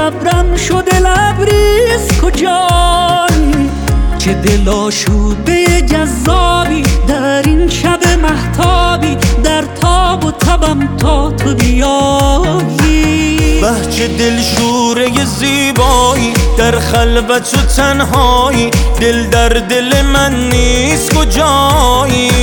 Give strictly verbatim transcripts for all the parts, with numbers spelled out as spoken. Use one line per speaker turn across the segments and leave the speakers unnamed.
صبرم شده لبریز کجایی؟ چه دل آشوده جذابی در این شب مهتابی، در تاب و تبم تا تو بیایی.
بهچه دلشوره زیبایی در خلوت و تنهایی، دل در دل من نیست کجایی؟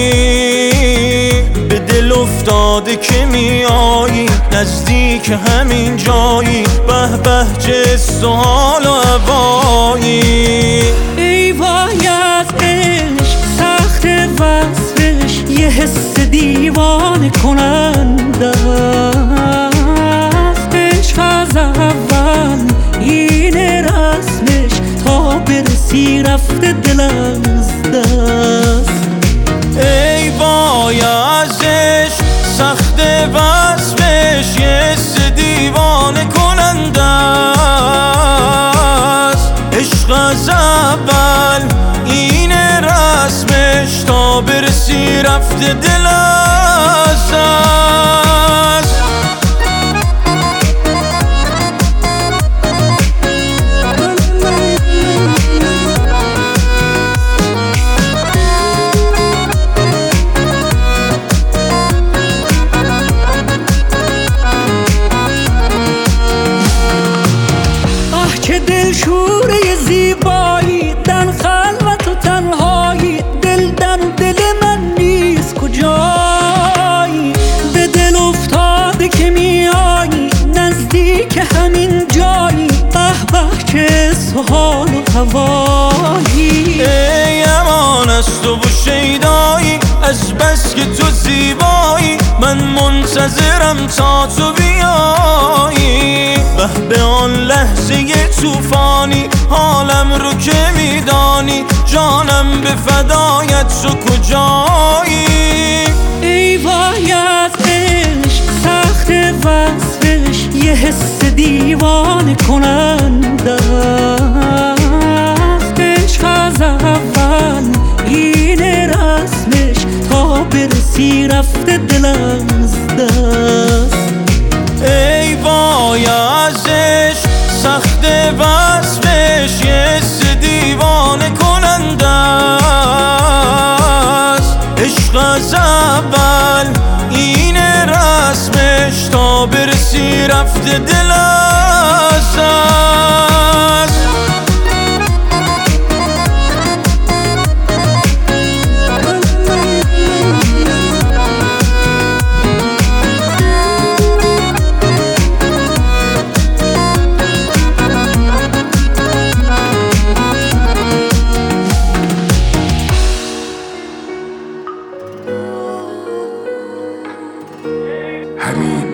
به دل افتاده که میایی نزدیک همین جایی، به به چه سوال و هوایی.
ای وای از عشق سخت وصفش، یه حس دیوانه کننده است. عشق از اول اینه رسمش، تا برسی رفته دل از دست.
ای وای از عشق سخت وصفش، یه حس دیوانه کننده است. عشق از اول اینه رسمش، تا برسی رفته دل از دست.
چه دلشوره زیبایی در خلوت و تنهایی، دل در دل من نیست کجایی؟ به دل افتاده که میایی نزدیک همین جایی، به به چه سوال و هوایی.
ای امان از تو و شیدایی، از بس که تو زیبایی من منتظرم تا تو بیایی. به به آن لحظه طوفانی حالم رو که میدانی، جانم به فدایت تو کجایی؟
ای وای از عشق سخت وصفش، یه حس دیوانه کننده است. عشق از اول اینه رسمش، تا برسی رفته دل از دست.
ای وای از عشق سخت وصفش، یه حس دیوانه کننده است. عشق از اول اینه رسمش، تا برسی رفته دل از دست.
همین